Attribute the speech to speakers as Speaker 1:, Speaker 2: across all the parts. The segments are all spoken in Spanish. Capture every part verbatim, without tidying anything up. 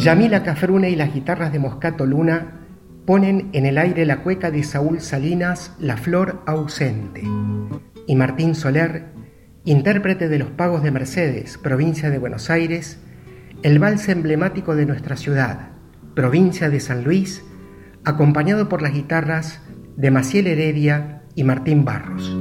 Speaker 1: Yamila Cafrune y las guitarras de Moscato Luna ponen en el aire la cueca de Saúl Salinas, La Flor Ausente, y Martín Soler, intérprete de Los Pagos de Mercedes, provincia de Buenos Aires, el vals emblemático de nuestra ciudad, provincia de San Luis, acompañado por las guitarras de Maciel Heredia y Martín Barros.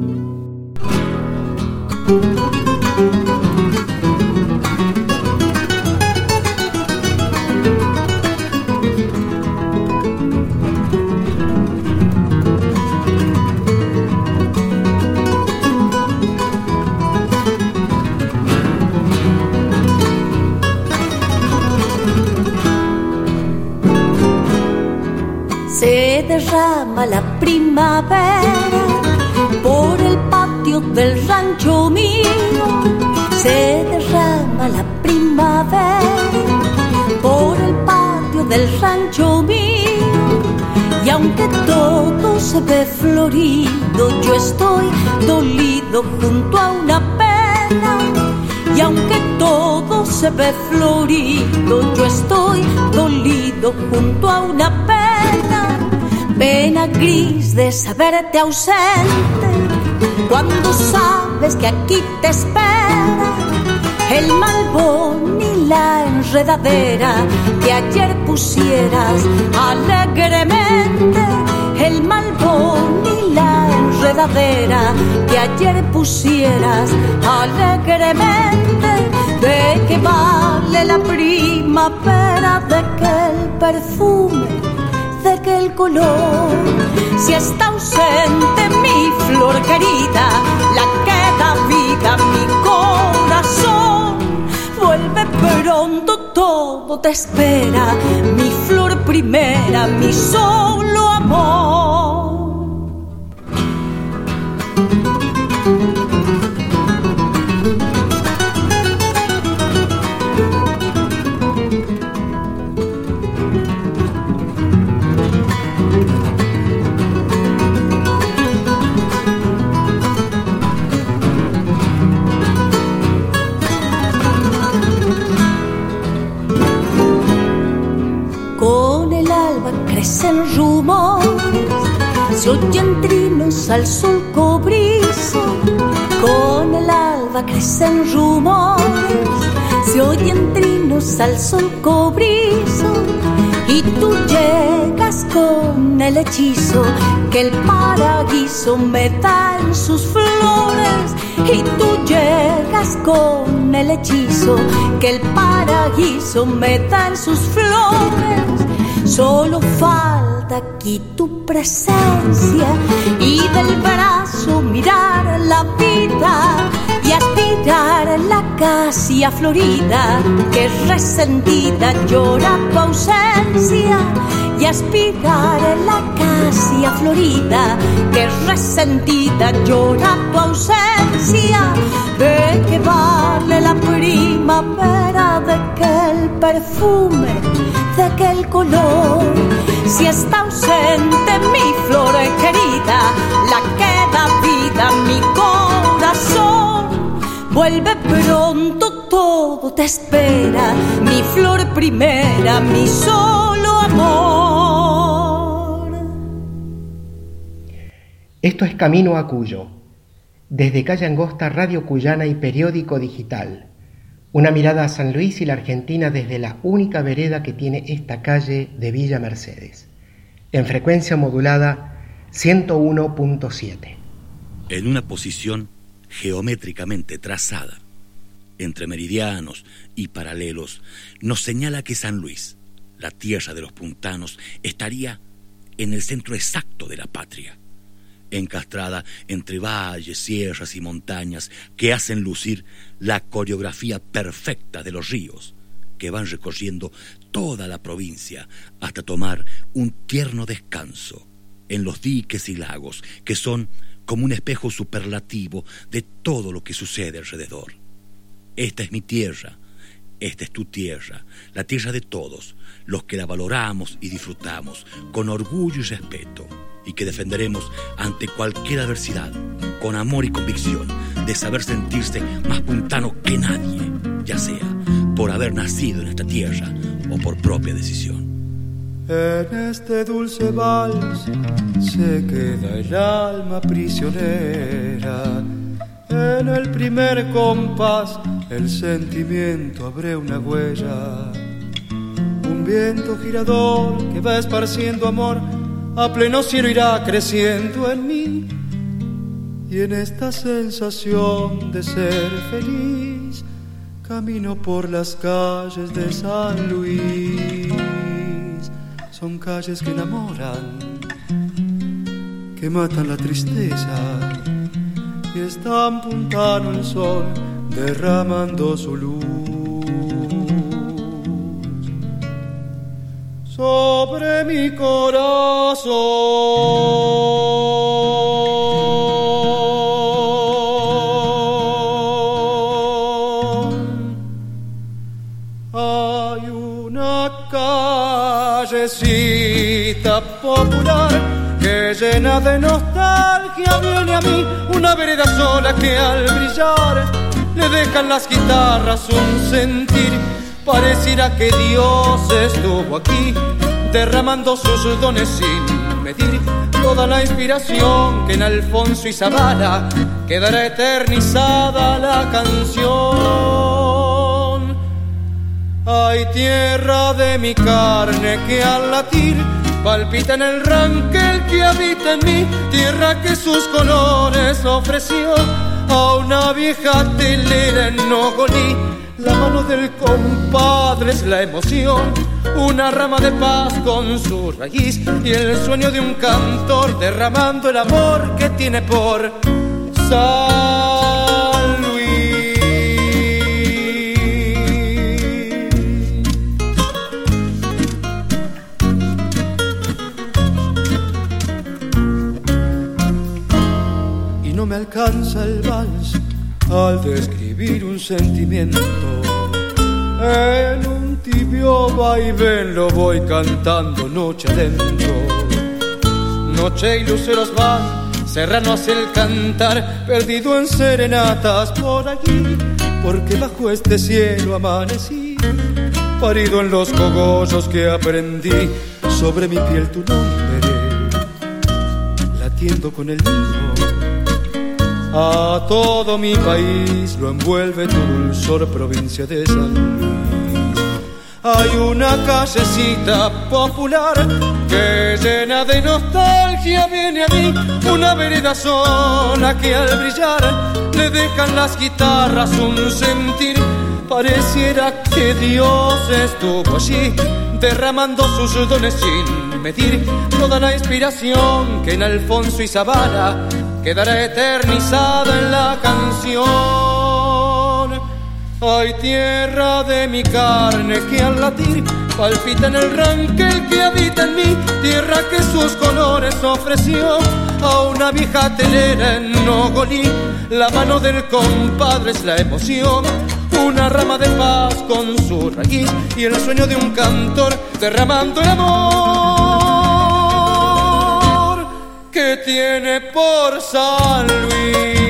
Speaker 2: Se derrama la primavera por el patio del rancho mío. Se derrama la primavera por el patio del rancho mío. Y aunque todo se ve florido, yo estoy dolido junto a una pena. Y aunque todo se ve florido, yo estoy dolido junto a una pena. Pena gris de saberte ausente, cuando sabes que aquí te espera el malbón y la enredadera que ayer pusieras alegremente. El malbón y la enredadera que ayer pusieras alegremente. ¿De qué vale la primavera? ¿De qué el perfume? ¿De qué el color? Si está ausente mi flor querida, la que da vida a mi corazón. Vuelve pronto, todo te espera, mi flor primera, mi solo amor. Crecen rumores, se oyen trinos al sol cobrizo. Con el alba crecen rumores, se oyen trinos al sol cobrizo. Y tú llegas con el hechizo que el paraíso me da en sus flores. Y tú llegas con el hechizo que el paraíso me da en sus flores. Solo falta aquí tu presencia y del brazo mirar la vida y aspirar la acacia florida que resentida llora tu ausencia. Y aspirar la acacia florida que resentida llora tu ausencia. ¿De qué vale la primavera? ¿De qué el perfume? ¿De qué el color? Si está ausente mi flor querida, la que da vida a mi corazón. Vuelve pronto, todo te espera, mi flor primera, mi solo amor.
Speaker 1: Esto es Camino a Cuyo, desde Calle Angosta, Radio Cuyana y Periódico Digital. Una mirada a San Luis y la Argentina desde la única vereda que tiene esta calle de Villa Mercedes, en frecuencia modulada ciento uno punto siete.
Speaker 3: En una posición geométricamente trazada, entre meridianos y paralelos, nos señala que San Luis, la tierra de los puntanos, estaría en el centro exacto de la patria, encastrada entre valles, sierras y montañas que hacen lucir la coreografía perfecta de los ríos que van recorriendo toda la provincia hasta tomar un tierno descanso en los diques y lagos que son como un espejo superlativo de todo lo que sucede alrededor. Esta es mi tierra, esta es tu tierra, la tierra de todos, los que la valoramos y disfrutamos con orgullo y respeto, y que defenderemos ante cualquier adversidad, con amor y convicción de saber sentirse más puntano que nadie, ya sea por haber nacido en esta tierra o por propia decisión.
Speaker 4: En este dulce vals se queda el alma prisionera. En el primer compás el sentimiento abre una huella. Un viento girador que va esparciendo amor a pleno cielo irá creciendo en mí. Y en esta sensación de ser feliz camino por las calles de San Luis. Son calles que enamoran, que matan la tristeza, y están puntano el sol derramando su luz sobre mi corazón. Hay una callecita popular que llena de nostalgia viene a mí, una vereda sola que al brillar le dejan las guitarras un sentir. Pareciera que Dios estuvo aquí derramando sus dones sin medir. Toda la inspiración que en Alfonso y Zavala quedará eternizada la canción. Ay, tierra de mi carne que al latir palpita en el ranquel que habita en mí, tierra que sus colores ofreció a una vieja telera en Nogolí. La mano del compadre es la emoción, una rama de paz con su raíz y el sueño de un cantor derramando el amor que tiene por San Luis. Y no me alcanza el vals al describir un sentimiento. En un tibio vaivén lo voy cantando noche adentro. Noche y luceros van, serrano hace el cantar, perdido en serenatas por allí, porque bajo este cielo amanecí, parido en los cogollos que aprendí, sobre mi piel tu nombre, latiendo con el mío. A todo mi país lo envuelve tu dulzor, provincia de San Luis. Hay una callecita popular que llena de nostalgia viene a mí, una vereda sola que al brillar le dejan las guitarras un sentir. Pareciera que Dios estuvo allí derramando sus dones sin medir. Toda la inspiración que en Alfonso y Zavala quedará eternizada en la canción. Ay, tierra de mi carne que al latir palpita en el ranquel que habita en mí, tierra que sus colores ofreció a una vieja telera en Nogolí. La mano del compadre es la emoción, una rama de paz con su raíz y el sueño de un cantor derramando el amor que tiene por San Luis.